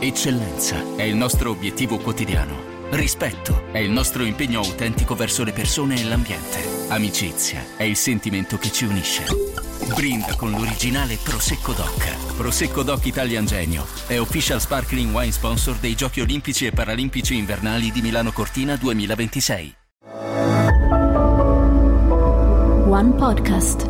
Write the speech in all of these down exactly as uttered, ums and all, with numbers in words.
Eccellenza è il nostro obiettivo quotidiano. Rispetto è il nostro impegno autentico verso le persone e l'ambiente. Amicizia è il sentimento che ci unisce. Brinda con l'originale Prosecco Doc. Prosecco Doc Italian Genio è official sparkling wine sponsor dei Giochi Olimpici e Paralimpici Invernali di Milano Cortina duemilaventisei. One Podcast.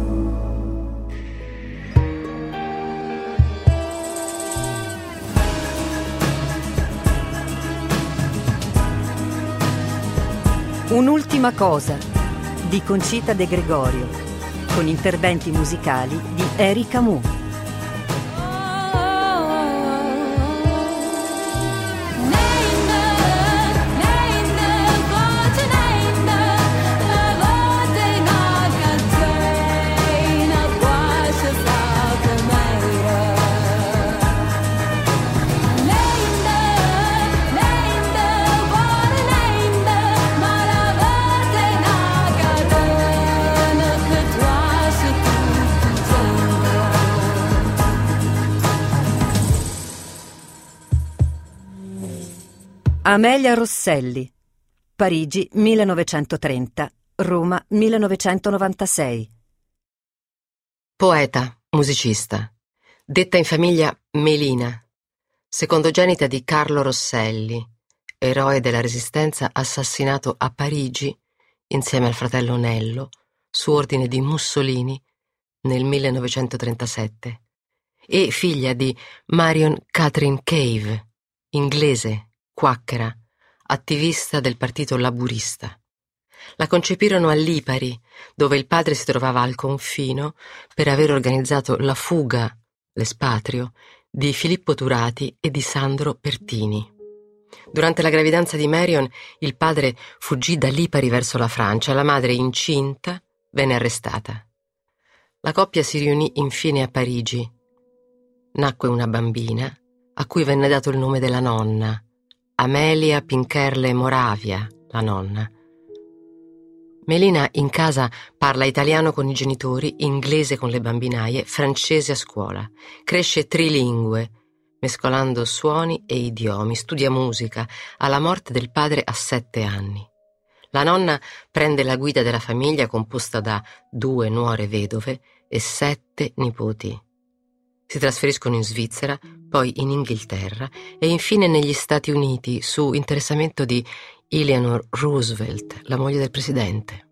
Un'ultima cosa di Concita De Gregorio, con interventi musicali di Erika Mu. Amelia Rosselli, Parigi millenovecentotrenta, Roma millenovecentonovantasei. Poeta, musicista, detta in famiglia Melina, secondogenita di Carlo Rosselli, eroe della Resistenza assassinato a Parigi insieme al fratello Nello, su ordine di Mussolini nel millenovecentotrentasette, e figlia di Marion Catherine Cave, inglese, quacchera, attivista del partito laburista. La concepirono a Lipari, dove il padre si trovava al confino per aver organizzato la fuga, l'espatrio, di Filippo Turati e di Sandro Pertini. Durante la gravidanza di Marion, il padre fuggì da Lipari verso la Francia e la madre, incinta, venne arrestata. La coppia si riunì infine a Parigi. Nacque una bambina, a cui venne dato il nome della nonna, Amelia Pincherle Moravia, la nonna. Melina in casa parla italiano con i genitori, inglese con le bambinaie, francese a scuola. Cresce trilingue, mescolando suoni e idiomi, studia musica, alla morte del padre a sette anni. La nonna prende la guida della famiglia composta da due nuore vedove e sette nipoti. Si trasferiscono in Svizzera, poi in Inghilterra e infine negli Stati Uniti su interessamento di Eleanor Roosevelt, la moglie del presidente.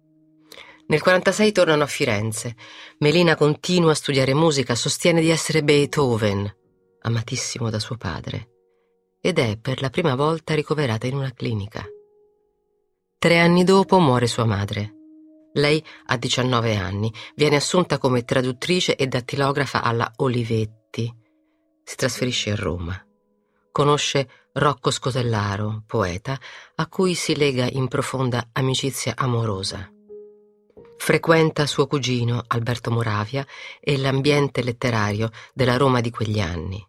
Nel quarantasei tornano a Firenze. Melina continua a studiare musica, sostiene di essere Beethoven, amatissimo da suo padre, ed è per la prima volta ricoverata in una clinica. Tre anni dopo muore sua madre. Lei ha diciannove anni, viene assunta come traduttrice e dattilografa alla Olivetti. Si trasferisce a Roma. Conosce Rocco Scotellaro, poeta, a cui si lega in profonda amicizia amorosa. Frequenta suo cugino, Alberto Moravia, e l'ambiente letterario della Roma di quegli anni.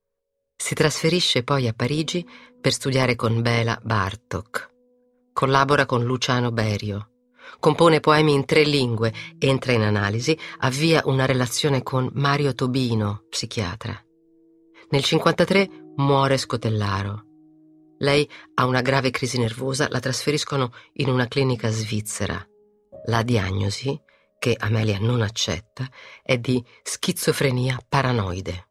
Si trasferisce poi a Parigi per studiare con Béla Bartók. Collabora con Luciano Berio. Compone poemi in tre lingue, entra in analisi, avvia una relazione con Mario Tobino, psichiatra. Nel cinquantatré muore Scotellaro. Lei ha una grave crisi nervosa, la trasferiscono in una clinica svizzera. La diagnosi, che Amelia non accetta, è di schizofrenia paranoide.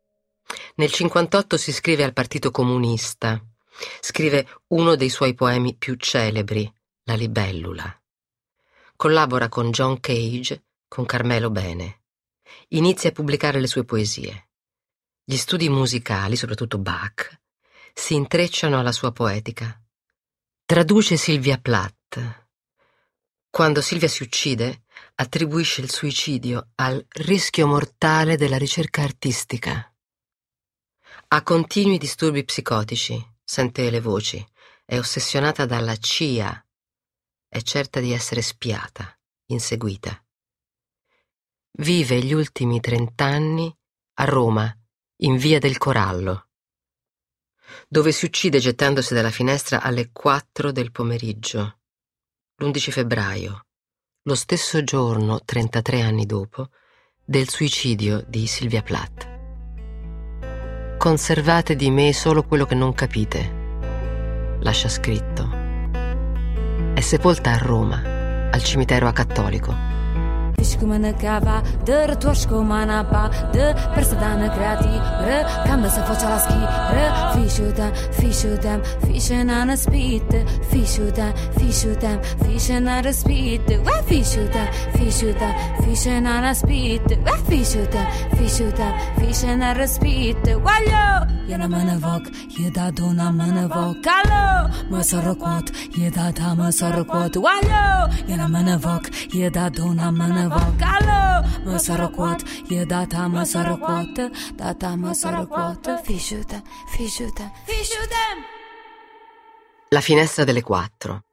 Nel cinquantotto si iscrive al Partito Comunista. Scrive uno dei suoi poemi più celebri, La libellula. Collabora con John Cage, con Carmelo Bene. Inizia a pubblicare le sue poesie. Gli studi musicali, soprattutto Bach, si intrecciano alla sua poetica. Traduce Sylvia Plath. Quando Silvia si uccide, attribuisce il suicidio al rischio mortale della ricerca artistica. Ha continui disturbi psicotici, sente le voci, è ossessionata dalla C I A. È certa di essere spiata, inseguita. Vive gli ultimi trent'anni a Roma, in via del Corallo, dove si uccide gettandosi dalla finestra alle quattro del pomeriggio, l'undici febbraio, lo stesso giorno, trentatré anni dopo, del suicidio di Sylvia Plath. conservate di me solo quello che non capite. Lascia scritto. È sepolta a Roma, al cimitero acattolico. Fishkumana kava, de retoshkumana pa, de persadana krati, re kamba se faccia la ski, re fishutam, fishutam, fishenana spit, fishutam, fishutam, fishenana spit, wa fishutam, fishutam, fishenana spit, wa fishutam, fishutam, fishenana spit, wallo, yana manavok, yeda dona manavok, allo, masarokot, yeda ta masarokot, wallo, yana manavok, yeda dona manavok. Vocalo, masarokot, ye data masarokot, data masarokot, fishuta, fishuta, fishuta. La finestra delle quattro.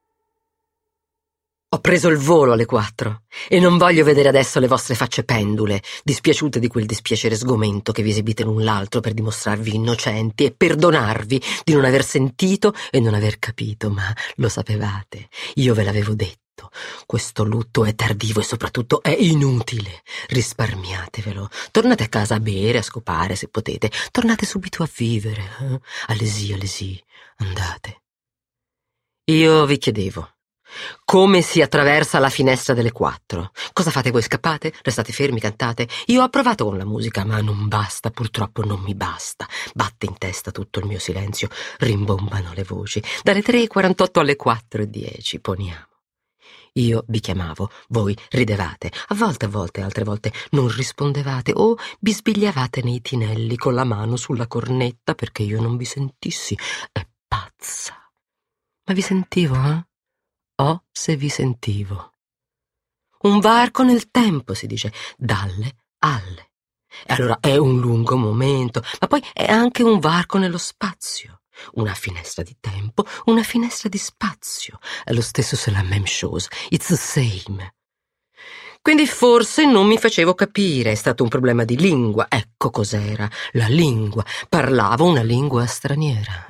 Ho preso il volo alle quattro e non voglio vedere adesso le vostre facce pendule, dispiaciute di quel dispiacere sgomento che vi esibite l'un l'altro per dimostrarvi innocenti e perdonarvi di non aver sentito e non aver capito, ma lo sapevate, io ve l'avevo detto. Questo lutto è tardivo e soprattutto è inutile. Risparmiatevelo. Tornate a casa a bere, a scopare se potete. Tornate subito a vivere. Eh? All'esì, all'esì. Andate. Io vi chiedevo, come si attraversa la finestra delle quattro? Cosa fate voi? Scappate? Restate fermi? Cantate? Io ho provato con la musica, ma non basta, purtroppo non mi basta. Batte in testa tutto il mio silenzio, rimbombano le voci. Dalle tre e quarantotto alle quattro e dieci, poniamo. Io vi chiamavo, voi ridevate, a volte a volte, altre volte non rispondevate o bisbigliavate nei tinelli con la mano sulla cornetta perché io non vi sentissi. È pazza. Ma vi sentivo, eh? Oh, se vi sentivo. Un varco nel tempo, si dice, dalle alle. E allora è un lungo momento, ma poi è anche un varco nello spazio. Una finestra di tempo, una finestra di spazio. È lo stesso, c'est la même chose. It's the same. Quindi forse non mi facevo capire, è stato un problema di lingua. Ecco cos'era, la lingua. Parlavo una lingua straniera.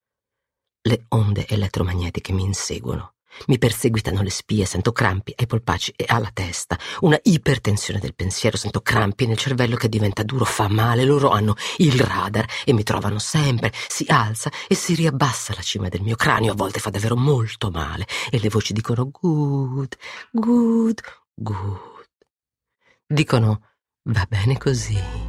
Le onde elettromagnetiche mi inseguono. Mi perseguitano le spie, sento crampi ai polpacci e alla testa, una ipertensione del pensiero, sento crampi nel cervello che diventa duro, fa male, loro hanno il radar e mi trovano sempre, si alza e si riabbassa la cima del mio cranio, a volte fa davvero molto male e le voci dicono good, good, good. Dicono va bene così.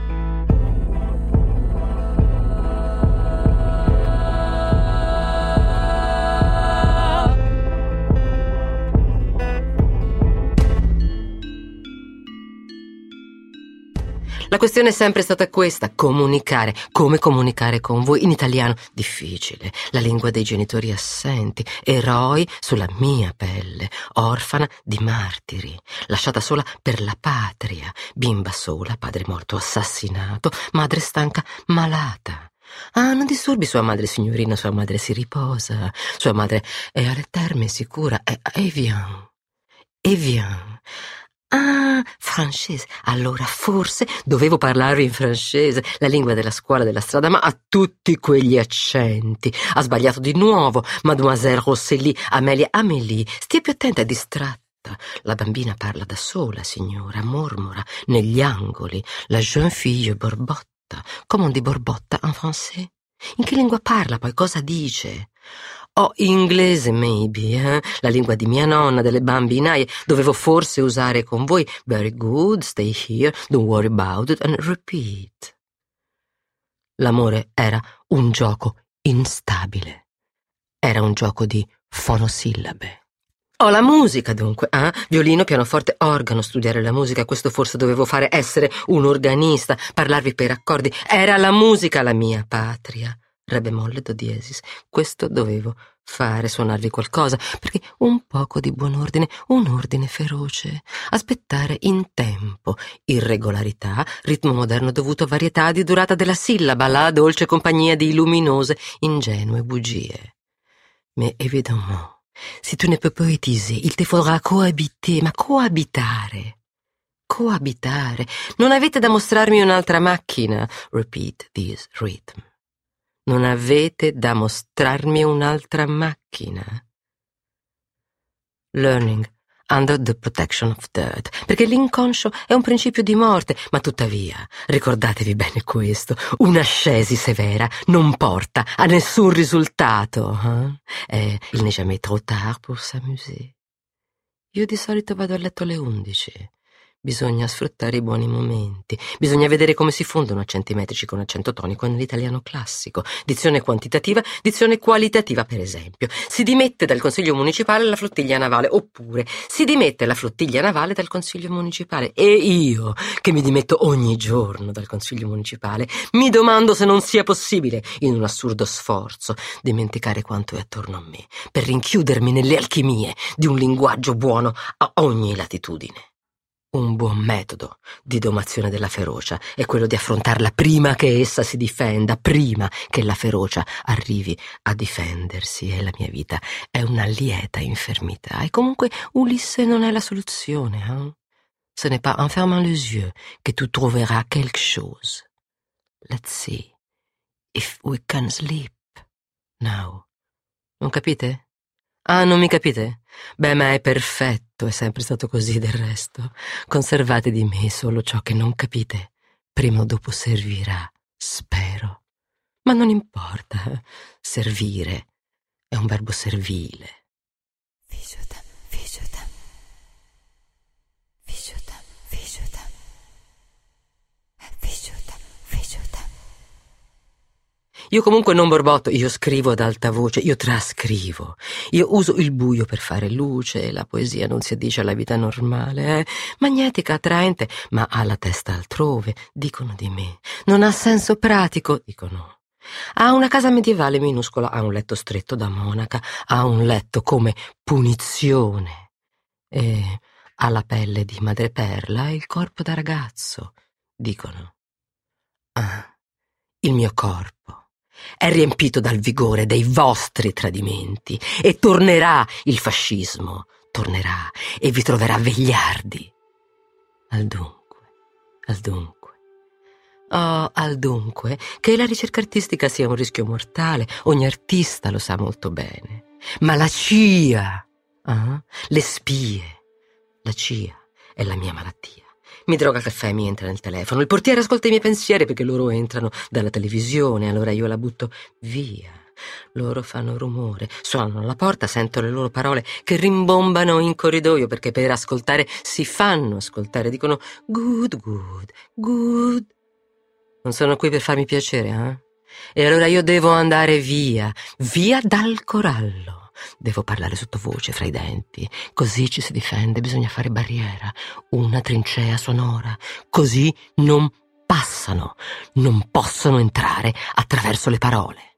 La questione è sempre stata questa, comunicare. Come comunicare con voi? In italiano difficile, la lingua dei genitori assenti, eroi sulla mia pelle, orfana di martiri, lasciata sola per la patria, bimba sola, padre morto assassinato, madre stanca malata. Ah, non disturbi sua madre, signorina, sua madre si riposa, sua madre è alle terme sicura, e eh, viens, e viens. Ah, francese. Allora forse dovevo parlarvi in francese, la lingua della scuola della strada, ma ha tutti quegli accenti. Ha sbagliato di nuovo. Mademoiselle Rosselli, Amelia, Amélie. Stia più attenta, è distratta. La bambina parla da sola, signora, mormora negli angoli. La jeune fille borbotta. Come on dit borbotta en français? In che lingua parla poi? Cosa dice? Oh, inglese, maybe, eh? La lingua di mia nonna, delle bambinaie. Dovevo forse usare con voi very good, stay here, don't worry about it, and repeat. L'amore era un gioco instabile. Era un gioco di fonosillabe. Oh, la musica dunque, eh? Violino, pianoforte, organo, studiare la musica, questo forse dovevo fare, essere un organista, parlarvi per accordi. Era la musica la mia patria. Re bemolle, do diesis, questo dovevo fare, suonarvi qualcosa, perché un poco di buon ordine, un ordine feroce, aspettare in tempo, irregolarità, ritmo moderno dovuto a varietà di durata della sillaba, la dolce compagnia di luminose, ingenue bugie. Mais évidemment, si tu ne peux poétiser, il te faudra cohabiter, ma coabitare, coabitare, non avete da mostrarmi un'altra macchina, repeat this rhythm. Non avete da mostrarmi un'altra macchina. Learning under the protection of death, perché l'inconscio è un principio di morte, ma tuttavia, ricordatevi bene questo, un'ascesi severa non porta a nessun risultato. Eh? E il n'est jamais trop tard pour s'amuser. Io di solito vado a letto alle undici. Bisogna sfruttare i buoni momenti, bisogna vedere come si fondono accenti metrici con accento tonico nell'italiano classico, dizione quantitativa, dizione qualitativa per esempio. Si dimette dal consiglio municipale la flottiglia navale, oppure si dimette la flottiglia navale dal consiglio municipale. E io, che mi dimetto ogni giorno dal consiglio municipale, mi domando se non sia possibile, in un assurdo sforzo, dimenticare quanto è attorno a me, per rinchiudermi nelle alchimie di un linguaggio buono a ogni latitudine. Un buon metodo di domazione della ferocia è quello di affrontarla prima che essa si difenda, prima che la ferocia arrivi a difendersi, e la mia vita è una lieta infermità. E comunque Ulisse non è la soluzione. Eh? Ce n'est pas en fermant les yeux que tu trouveras quelque chose. Let's see if we can sleep now. Non capite? Ah, non mi capite? Beh, ma è perfetto, è sempre stato così del resto. Conservate di me solo ciò che non capite. Prima o dopo servirà, spero. Ma non importa, servire è un verbo servile. Figiuta, figiuta. Figiuta, figiuta. Figiuta, figiuta. Io comunque non borbotto, io scrivo ad alta voce, io trascrivo. Io uso il buio per fare luce, la poesia non si addice alla vita normale, eh? Magnetica, attraente, ma ha la testa altrove, dicono di me. Non ha senso pratico, dicono. Ha una casa medievale minuscola, ha un letto stretto da monaca, ha un letto come punizione. E ha la pelle di madreperla e il corpo da ragazzo, dicono. Ah, il mio corpo è riempito dal vigore dei vostri tradimenti e tornerà il fascismo, tornerà e vi troverà vegliardi. Al dunque, al dunque. Oh, al dunque, che la ricerca artistica sia un rischio mortale, ogni artista lo sa molto bene. Ma la C I A, eh? Le spie, la C I A è la mia malattia. Mi droga caffè e mi entra nel telefono. Il portiere ascolta i miei pensieri perché loro entrano dalla televisione, allora io la butto via. Loro fanno rumore, suonano alla porta, sento le loro parole che rimbombano in corridoio perché per ascoltare si fanno ascoltare, dicono good, good, good. Non sono qui per farmi piacere, eh? E allora io devo andare via, via dal corallo. Devo parlare sottovoce fra i denti, così ci si difende, bisogna fare barriera, una trincea sonora, così non passano, non possono entrare attraverso le parole.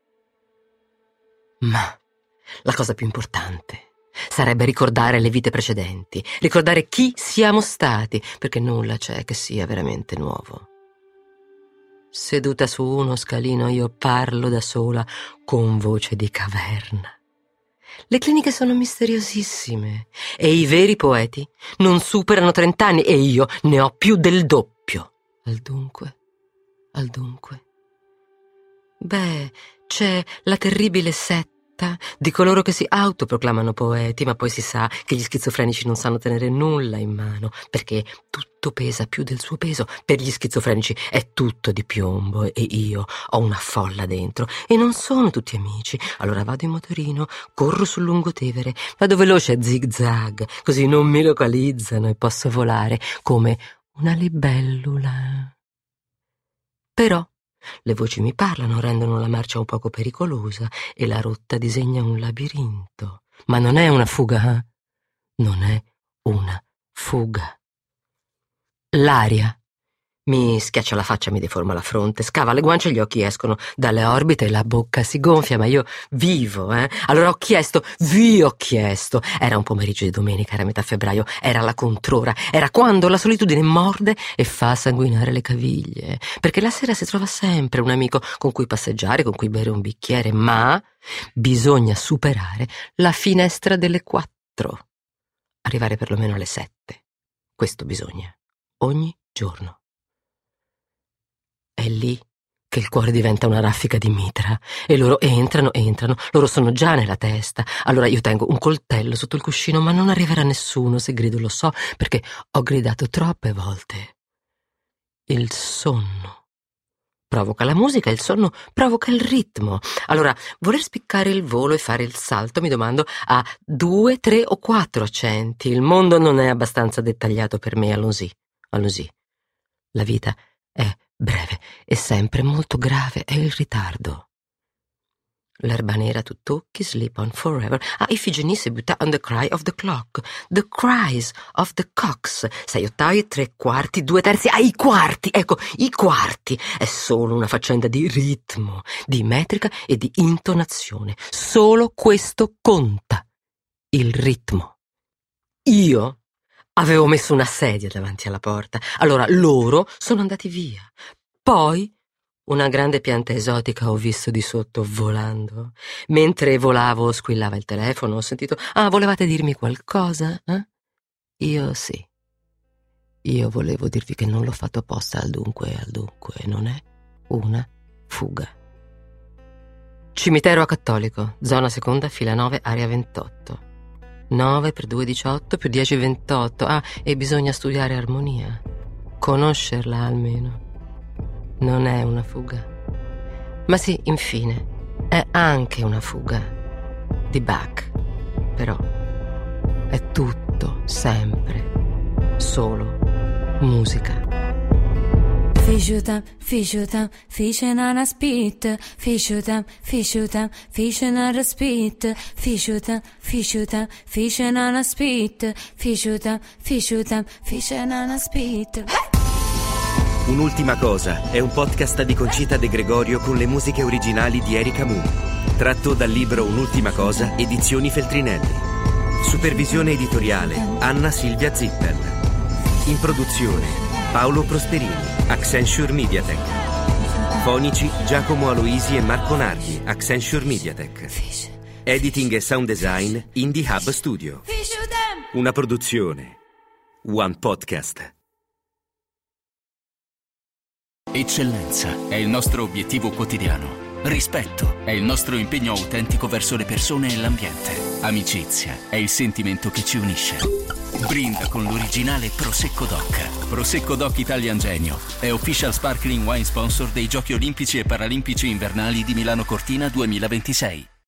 Ma la cosa più importante sarebbe ricordare le vite precedenti, ricordare chi siamo stati, perché nulla c'è che sia veramente nuovo. Seduta su uno scalino io parlo da sola con voce di caverna. Le cliniche sono misteriosissime e i veri poeti non superano trent'anni e io ne ho più del doppio. Al dunque, al dunque. Beh, c'è la terribile setta di coloro che si autoproclamano poeti, ma poi si sa che gli schizofrenici non sanno tenere nulla in mano, perché tutto pesa più del suo peso. Per gli schizofrenici è tutto di piombo e io ho una folla dentro e non sono tutti amici. Allora vado in motorino, corro sul lungotevere, vado veloce a zig-zag, così non mi localizzano e posso volare come una libellula. Però le voci mi parlano, rendono la marcia un poco pericolosa e la rotta disegna un labirinto. Ma non è una fuga, eh? Non è una fuga. L'aria mi schiaccia la faccia, mi deforma la fronte, scava le guance, gli occhi escono dalle orbite e la bocca si gonfia, ma io vivo, eh? Allora ho chiesto, vi ho chiesto. Era un pomeriggio di domenica, era metà febbraio, era la controra, era quando la solitudine morde e fa sanguinare le caviglie, perché la sera si trova sempre un amico con cui passeggiare, con cui bere un bicchiere, ma bisogna superare la finestra delle quattro, arrivare perlomeno alle sette. Questo bisogna, ogni giorno. È lì che il cuore diventa una raffica di mitra e loro entrano, entrano, loro sono già nella testa. Allora io tengo un coltello sotto il cuscino, ma non arriverà nessuno se grido, lo so, perché ho gridato troppe volte. Il sonno provoca la musica, il sonno provoca il ritmo. Allora, voler spiccare il volo e fare il salto, mi domando, ha due, tre o quattro accenti. Il mondo non è abbastanza dettagliato per me, allons-y, allons-y. La vita è breve e sempre molto grave è il ritardo. L'erba nera tu tocchi, sleep on forever. Ah, Ifigenie si butta on the cry of the clock. The cries of the cocks. Sei ottavi, tre quarti, due terzi. Ah, i quarti! Ecco, i quarti. È solo una faccenda di ritmo, di metrica e di intonazione. Solo questo conta. Il ritmo. Io avevo messo una sedia davanti alla porta. Allora loro sono andati via. Poi una grande pianta esotica ho visto di sotto volando. Mentre volavo squillava il telefono. Ho sentito: ah, volevate dirmi qualcosa? Eh? Io sì. Io volevo dirvi che non l'ho fatto apposta al dunque, al dunque. Non è una fuga. Cimitero Acattolico, zona seconda, fila nove, area ventotto. nove per due, diciotto, più dieci, ventotto. Ah, e bisogna studiare armonia. Conoscerla almeno. Non è una fuga. Ma sì, infine, è anche una fuga. Di Bach. Però è tutto, sempre, solo musica. Fischutam, fischutam, fischen an a spit. Fischutam, fischutam, fischen an a spit. Fischutam, fischutam, fischen an a spit. Fischutam, fischutam, fischen an a spit. Un'ultima cosa è un podcast di Concita De Gregorio con le musiche originali di Erika Mu. Tratto dal libro Un'ultima cosa, edizioni Feltrinelli. Supervisione editoriale Anna Silvia Zippel. In produzione Paolo Prosperini, Accenture Mediatek. Fonici Giacomo Aloisi e Marco Nardi, Accenture Mediatek. Editing e sound design Indie Hub Studio. Una produzione One Podcast. Eccellenza è il nostro obiettivo quotidiano. Rispetto è il nostro impegno autentico verso le persone e l'ambiente. Amicizia è il sentimento che ci unisce. Brinda con l'originale Prosecco Doc. Prosecco Doc Italian Genio è official sparkling wine sponsor dei Giochi Olimpici e Paralimpici Invernali di Milano Cortina duemilaventisei.